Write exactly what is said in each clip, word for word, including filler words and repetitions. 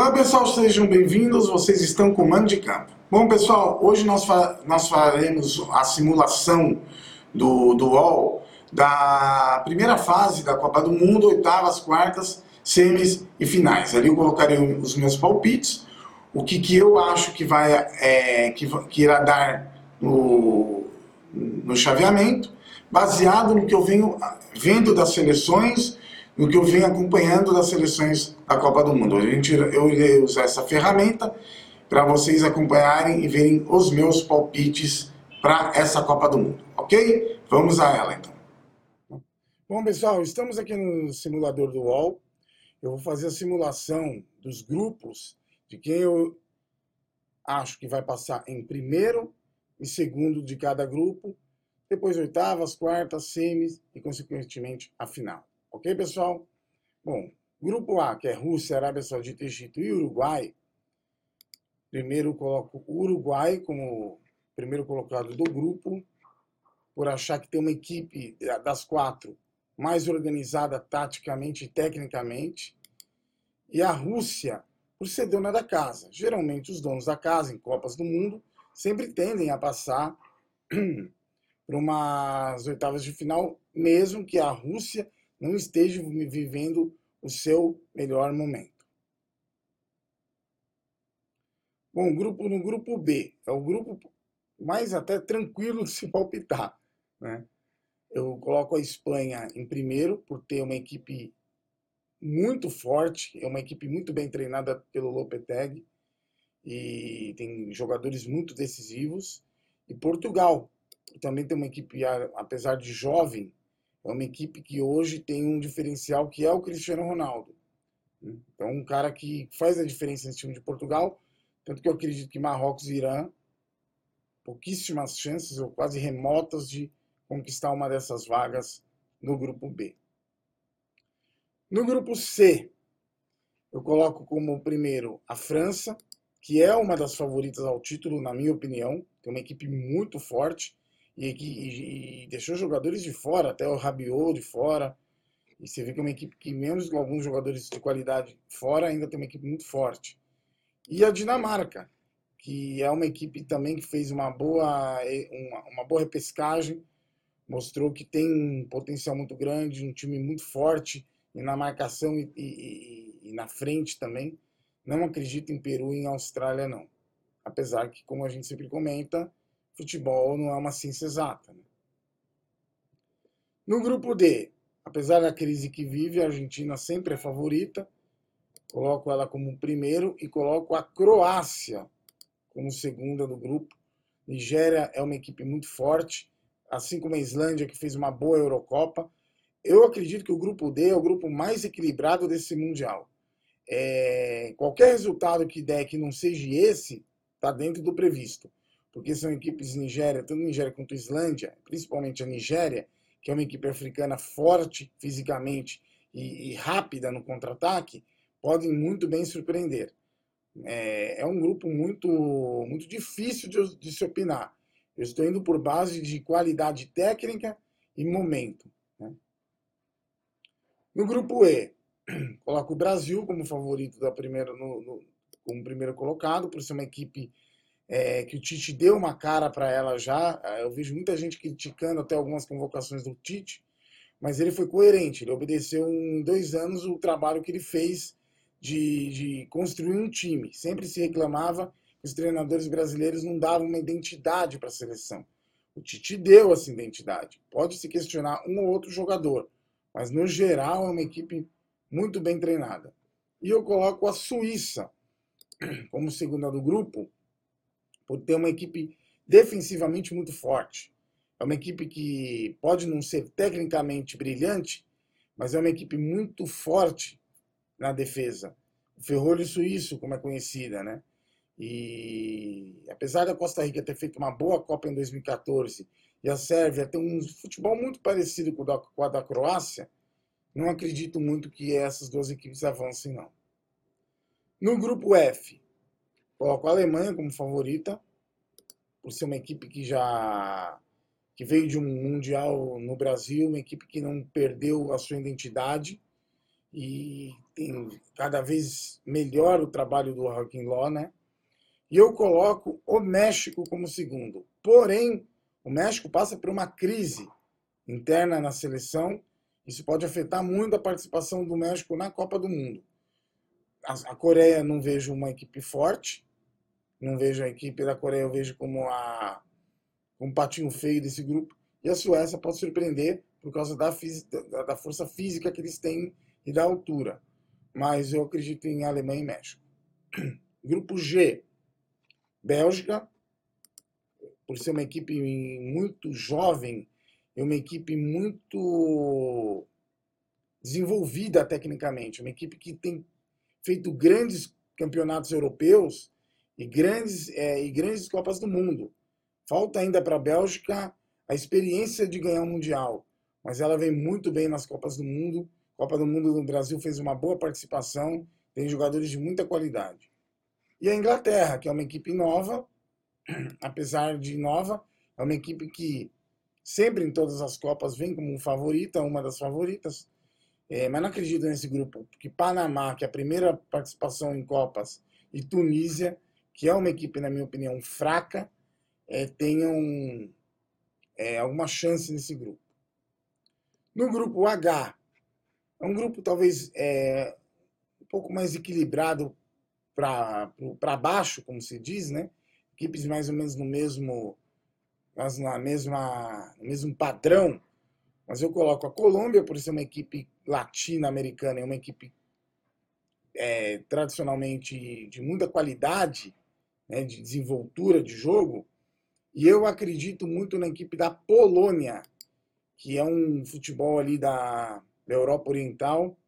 Olá pessoal, sejam bem-vindos, vocês estão com o Mano de Campo. Bom pessoal, hoje nós, fa nós faremos a simulação do, do U O L da primeira fase da Copa do Mundo, oitavas, quartas, semis e finais. Ali eu colocarei os meus palpites, o que, que eu acho que, vai, é, que, que irá dar no, no chaveamento, baseado no que eu venho vendo das seleções, no que eu venho acompanhando das seleções da Copa do Mundo. A gente, eu irei usar essa ferramenta para vocês acompanharem e verem os meus palpites para essa Copa do Mundo, ok? Vamos a ela então. Bom pessoal, estamos aqui no simulador do U O L. Eu vou fazer a simulação dos grupos de quem eu acho que vai passar em primeiro e segundo de cada grupo, depois oitavas, quartas, semis e consequentemente a final. Ok, pessoal? Bom, grupo A, que é Rússia, Arábia Saudita, Egito e Uruguai. Primeiro eu coloco o Uruguai como primeiro colocado do grupo, por achar que tem uma equipe das quatro mais organizada taticamente e tecnicamente. E a Rússia, por ser dona da casa. Geralmente os donos da casa, em Copas do Mundo, sempre tendem a passar para umas oitavas de final, mesmo que a Rússia não esteja vivendo o seu melhor momento. Bom, grupo, no grupo B, é o grupo mais até tranquilo de se palpitar, né? Eu coloco a Espanha em primeiro, por ter uma equipe muito forte, é uma equipe muito bem treinada pelo Lopetegui, e tem jogadores muito decisivos. E Portugal, que também tem uma equipe, apesar de jovem, é uma equipe que hoje tem um diferencial que é o Cristiano Ronaldo. Então, um cara que faz a diferença nesse time de Portugal, tanto que eu acredito que Marrocos e Irã, pouquíssimas chances, ou quase remotas, de conquistar uma dessas vagas no grupo B. No grupo C, eu coloco como primeiro a França, que é uma das favoritas ao título, na minha opinião. Tem uma equipe muito forte e, e, e deixou jogadores de fora, até o Rabiot de fora. E você vê que é uma equipe que, menos com alguns jogadores de qualidade fora, ainda tem uma equipe muito forte. E a Dinamarca, que é uma equipe também que fez uma boa, uma, uma boa repescagem, mostrou que tem um potencial muito grande, um time muito forte, e na marcação e, e, e na frente também. Não acredito em Peru e em Austrália, não. Apesar que, como a gente sempre comenta, futebol não é uma ciência exata, né? No grupo D, apesar da crise que vive, a Argentina sempre é favorita. Coloco ela como primeiro e coloco a Croácia como segunda do grupo. Nigéria é uma equipe muito forte, assim como a Islândia, que fez uma boa Eurocopa. Eu acredito que o grupo D é o grupo mais equilibrado desse Mundial. É, qualquer resultado que der que não seja esse, está dentro do previsto. Porque são equipes Nigéria, tanto Nigéria quanto Islândia, principalmente a Nigéria, que é uma equipe africana forte fisicamente e, e rápida no contra-ataque, podem muito bem surpreender. É, é um grupo muito, muito difícil de, de se opinar. Eu estou indo por base de qualidade técnica e momento, né? No grupo E, coloco o Brasil como favorito da primeira, no, no, como primeiro colocado, por ser uma equipe é, que o Tite deu uma cara para ela já. Eu vejo muita gente criticando até algumas convocações do Tite, mas ele foi coerente, ele obedeceu em dois anos o trabalho que ele fez de, de construir um time. Sempre se reclamava que os treinadores brasileiros não davam uma identidade para a seleção. O Tite deu essa identidade. Pode se questionar um ou outro jogador, mas no geral é uma equipe muito bem treinada. E eu coloco a Suíça como segunda do grupo, por ter uma equipe defensivamente muito forte. É uma equipe que pode não ser tecnicamente brilhante, mas é uma equipe muito forte na defesa. O Ferrolho Suíço, como é conhecida, né? E apesar da Costa Rica ter feito uma boa Copa em dois mil e quatorze e a Sérvia ter um futebol muito parecido com o da, com a da Croácia, não acredito muito que essas duas equipes avancem, não. No grupo F, coloco a Alemanha como favorita, por ser uma equipe que já que veio de um Mundial no Brasil, uma equipe que não perdeu a sua identidade e tem cada vez melhor o trabalho do Joaquim Low, né? E eu coloco o México como segundo. Porém, o México passa por uma crise interna na seleção. Isso pode afetar muito a participação do México na Copa do Mundo. A Coreia não vejo uma equipe forte. Não vejo a equipe da Coreia, eu vejo como a, um patinho feio desse grupo. E a Suécia pode surpreender por causa da, da, da força física que eles têm e da altura. Mas eu acredito em Alemanha e México. Grupo G. Bélgica, por ser uma equipe muito jovem, é uma equipe muito desenvolvida tecnicamente, uma equipe que tem feito grandes campeonatos europeus e grandes, é, e grandes Copas do Mundo. Falta ainda para a Bélgica a experiência de ganhar o Mundial, mas ela vem muito bem nas Copas do Mundo. Copa do Mundo no Brasil fez uma boa participação, tem jogadores de muita qualidade. E a Inglaterra, que é uma equipe nova, apesar de nova, é uma equipe que sempre em todas as Copas vem como favorita, uma das favoritas, é, mas não acredito nesse grupo, porque Panamá, que é a primeira participação em Copas, e Tunísia, que é uma equipe, na minha opinião, fraca, é, tenham é, alguma chance nesse grupo. No grupo H, é um grupo talvez é, um pouco mais equilibrado para baixo, como se diz, né? Equipes mais ou menos no mesmo, mas na mesma, no mesmo padrão. Mas eu coloco a Colômbia, por ser uma equipe latino-americana, é uma equipe é, tradicionalmente de muita qualidade, né, de desenvoltura de jogo. E eu acredito muito na equipe da Polônia, que é um futebol ali da, da Europa Oriental,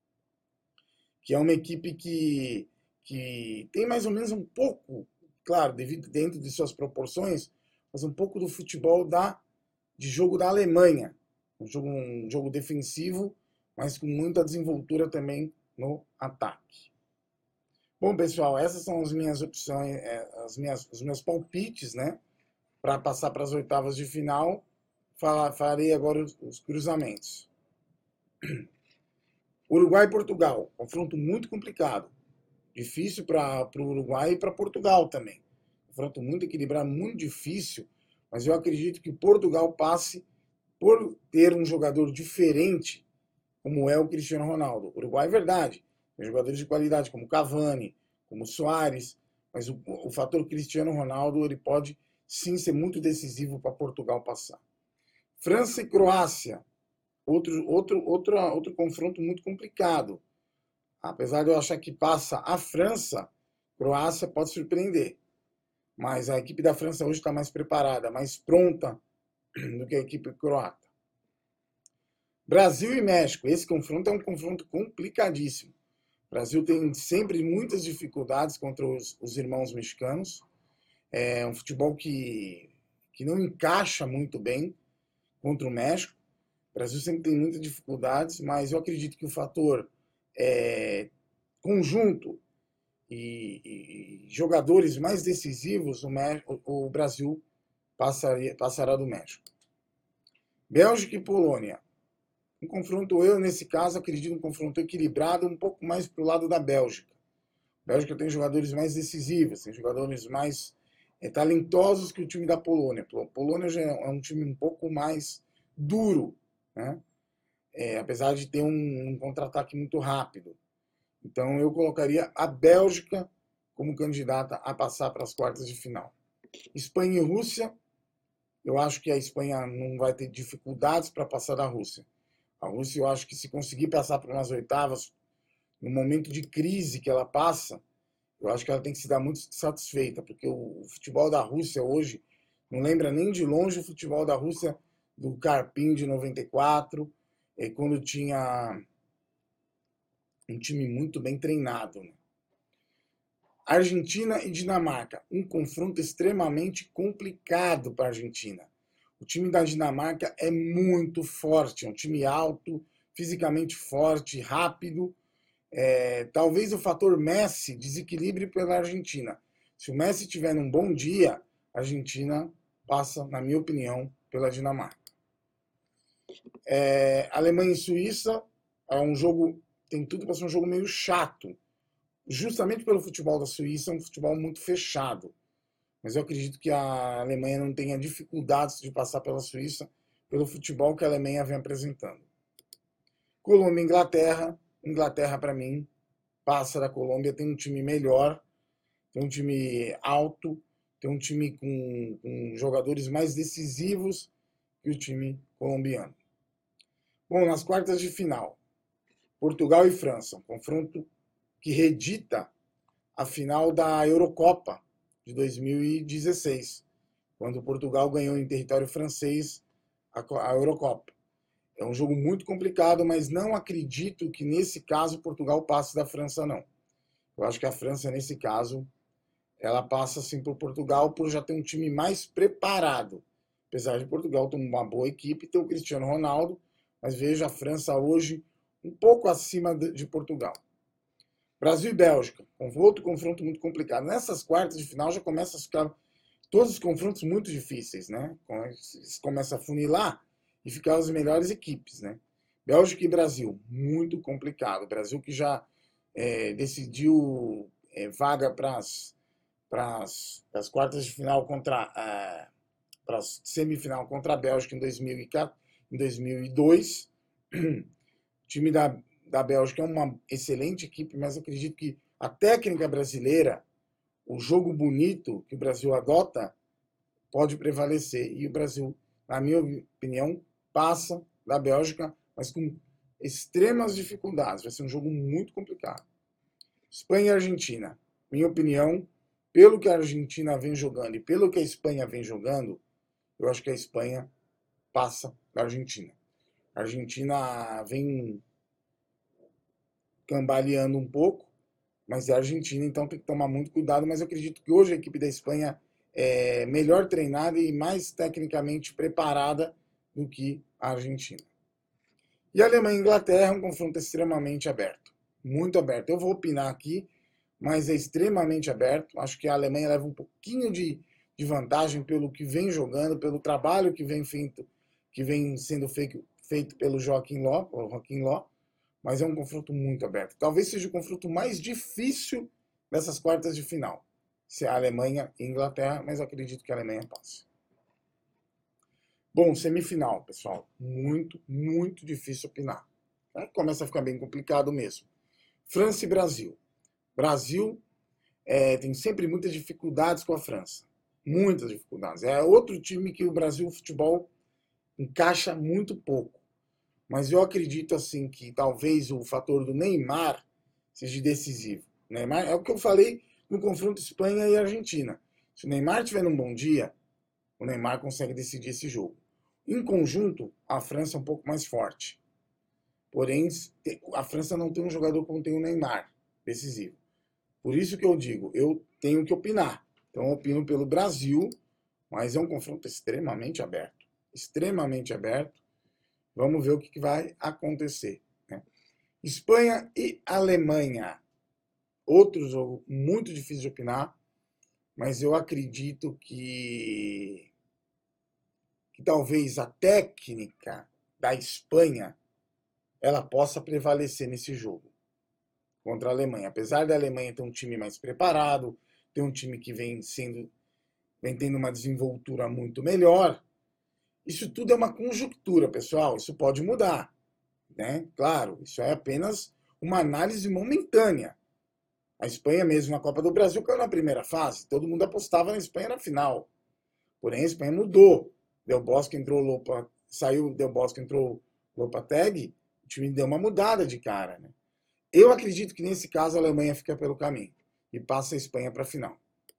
que é uma equipe que, que tem mais ou menos um pouco, claro, devido dentro de suas proporções, mas um pouco do futebol da, de jogo da Alemanha. Um jogo, um jogo defensivo, mas com muita desenvoltura também no ataque. Bom, pessoal, essas são as minhas opções, as minhas, os meus palpites, né? Para passar para as oitavas de final. Farei agora os, os cruzamentos. Uruguai e Portugal. Confronto muito complicado. Difícil para o Uruguai e para Portugal também. Confronto muito equilibrado, muito difícil. Mas eu acredito que Portugal passe por ter um jogador diferente, como é o Cristiano Ronaldo. O Uruguai é verdade. Tem jogadores de qualidade, como Cavani, como Soares. Mas o, o fator Cristiano Ronaldo ele pode sim ser muito decisivo para Portugal passar. França e Croácia. Outro, outro, outro, outro confronto muito complicado. Apesar de eu achar que passa a França, a Croácia pode surpreender. Mas a equipe da França hoje está mais preparada, mais pronta do que a equipe croata. Brasil e México. Esse confronto é um confronto complicadíssimo. O Brasil tem sempre muitas dificuldades contra os, os irmãos mexicanos. É um futebol que, que não encaixa muito bem contra o México. O Brasil sempre tem muitas dificuldades, mas eu acredito que o fator é, conjunto e, e jogadores mais decisivos, o, México, o Brasil passaria, passará do México. Bélgica e Polônia. Um confronto, eu nesse caso acredito um confronto equilibrado, um pouco mais para o lado da Bélgica. A Bélgica tem jogadores mais decisivos, tem jogadores mais é, talentosos que o time da Polônia. A Polônia já é um time um pouco mais duro, né? É, apesar de ter um, um contra-ataque muito rápido. Então eu colocaria a Bélgica como candidata a passar para as quartas de final. Espanha e Rússia, eu acho que a Espanha não vai ter dificuldades para passar da Rússia. A Rússia, eu acho que se conseguir passar para umas oitavas, no momento de crise que ela passa, eu acho que ela tem que se dar muito satisfeita, porque o futebol da Rússia hoje não lembra nem de longe o futebol da Rússia do Karpin de noventa e quatro, quando tinha um time muito bem treinado. Né? Argentina e Dinamarca, um confronto extremamente complicado para a Argentina. O time da Dinamarca é muito forte, é um time alto, fisicamente forte, rápido. É, talvez o fator Messi desequilibre pela Argentina. Se o Messi estiver num bom dia, a Argentina passa, na minha opinião, pela Dinamarca. É, Alemanha e Suíça é um jogo tem tudo para ser um jogo meio chato, justamente pelo futebol da Suíça, é um futebol muito fechado. Mas eu acredito que a Alemanha não tenha dificuldades de passar pela Suíça pelo futebol que a Alemanha vem apresentando. Colômbia e Inglaterra. Inglaterra, para mim, passa da Colômbia, tem um time melhor, tem um time alto, tem um time com, com jogadores mais decisivos que o time colombiano. Bom, nas quartas de final, Portugal e França, um confronto que redita a final da Eurocopa de dois mil e dezesseis, quando Portugal ganhou em território francês a Eurocopa. É um jogo muito complicado, mas não acredito que nesse caso Portugal passe da França, não. Eu acho que a França, nesse caso, ela passa assim por Portugal por já ter um time mais preparado. Apesar de Portugal ter uma boa equipe, ter o Cristiano Ronaldo, mas vejo a França hoje um pouco acima de Portugal. Brasil e Bélgica, um outro confronto muito complicado. Nessas quartas de final já começa a ficar todos os confrontos muito difíceis, né? Começa a funilar e ficar as melhores equipes, né? Bélgica e Brasil, muito complicado. Brasil que já é, decidiu é, vaga para as quartas de final contra é, para semifinal contra a Bélgica em dois mil e quatro, em dois mil e dois. O time da, da Bélgica é uma excelente equipe, mas acredito que a técnica brasileira, o jogo bonito que o Brasil adota, pode prevalecer. E o Brasil, na minha opinião, passa da Bélgica, mas com extremas dificuldades. Vai ser um jogo muito complicado. Espanha e Argentina. Minha opinião, pelo que a Argentina vem jogando e pelo que a Espanha vem jogando, eu acho que a Espanha passa da Argentina. A Argentina vem cambaleando um pouco, mas é a Argentina, então tem que tomar muito cuidado. Mas eu acredito que hoje a equipe da Espanha é melhor treinada e mais tecnicamente preparada do que a Argentina. E a Alemanha e Inglaterra é um confronto extremamente aberto, muito aberto. Eu vou opinar aqui, mas é extremamente aberto. Acho que a Alemanha leva um pouquinho de, de vantagem pelo que vem jogando, pelo trabalho que vem, feito, que vem sendo feito, feito pelo Joachim Löw, o Joachim Löw, mas é um confronto muito aberto. Talvez seja o confronto mais difícil dessas quartas de final. Se é a Alemanha e a Inglaterra, mas eu acredito que a Alemanha passe. Bom, semifinal, pessoal. Muito, muito difícil opinar. Aí começa a ficar bem complicado mesmo. França e Brasil. Brasil é, tem sempre muitas dificuldades com a França. Muitas dificuldades. É outro time que o Brasil, o futebol, encaixa muito pouco. Mas eu acredito assim que talvez o fator do Neymar seja decisivo. Neymar, é o que eu falei no confronto Espanha e Argentina. Se o Neymar tiver num bom dia, o Neymar consegue decidir esse jogo. Em conjunto, a França é um pouco mais forte. Porém, a França não tem um jogador como tem o Neymar, decisivo. Por isso que eu digo, eu tenho que opinar. Então eu opino pelo Brasil, mas é um confronto extremamente aberto. Extremamente aberto. Vamos ver o que vai acontecer, né? Espanha e Alemanha. Outro jogo muito difícil de opinar, mas eu acredito que, que talvez a técnica da Espanha ela possa prevalecer nesse jogo contra a Alemanha. Apesar da Alemanha ter um time mais preparado, ter um time que vem sendo, vem tendo uma desenvoltura muito melhor, isso tudo é uma conjuntura, pessoal. Isso pode mudar, né? Claro, isso é apenas uma análise momentânea. A Espanha mesmo na Copa do Brasil caiu na primeira fase. Todo mundo apostava na Espanha na final. Porém, a Espanha mudou. Del Bosque entrou Lopa, saiu Del Bosque, entrou Lopetegui, o time deu uma mudada de cara, né? Eu acredito que nesse caso a Alemanha fica pelo caminho e passa a Espanha para a final.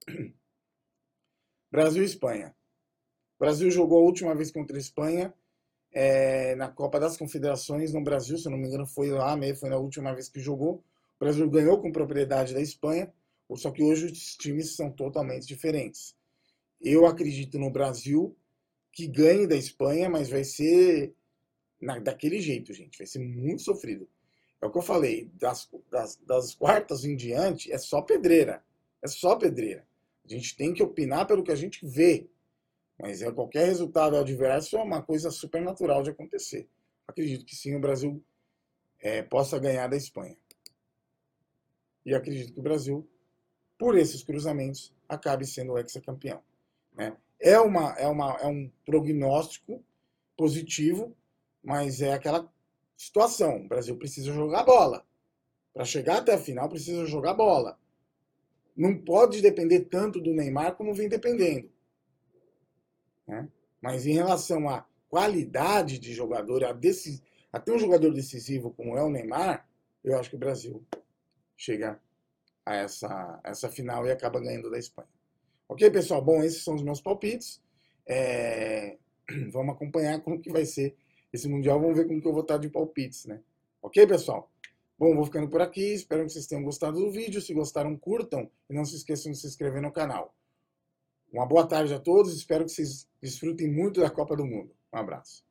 Brasil e Espanha. O Brasil jogou a última vez contra a Espanha é, na Copa das Confederações no Brasil, se eu não me engano, foi lá mesmo, foi na última vez que jogou. O Brasil ganhou com propriedade da Espanha, só que hoje os times são totalmente diferentes. Eu acredito no Brasil que ganhe da Espanha, mas vai ser na, daquele jeito, gente. Vai ser muito sofrido. É o que eu falei, das, das, das quartas em diante é só pedreira. É só pedreira. A gente tem que opinar pelo que a gente vê. Mas é, qualquer resultado adverso é uma coisa super natural de acontecer. Acredito que sim, o Brasil é, possa ganhar da Espanha. E acredito que o Brasil, por esses cruzamentos, acabe sendo o hexacampeão. Né? É, uma, é, uma, é um prognóstico positivo, mas é aquela situação. O Brasil precisa jogar bola. Para chegar até a final, precisa jogar bola. Não pode depender tanto do Neymar como vem dependendo. Né? Mas em relação à qualidade de jogador, a decis... até um jogador decisivo como é o Neymar, eu acho que o Brasil chega a essa, a essa final e acaba ganhando da Espanha. Ok, pessoal? Bom, esses são os meus palpites. É... Vamos acompanhar como que vai ser esse Mundial. Vamos ver como que eu vou estar de palpites, né? Ok, pessoal? Bom, vou ficando por aqui. Espero que vocês tenham gostado do vídeo. Se gostaram, curtam. E não se esqueçam de se inscrever no canal. Uma boa tarde a todos. Espero que vocês desfrutem muito da Copa do Mundo. Um abraço.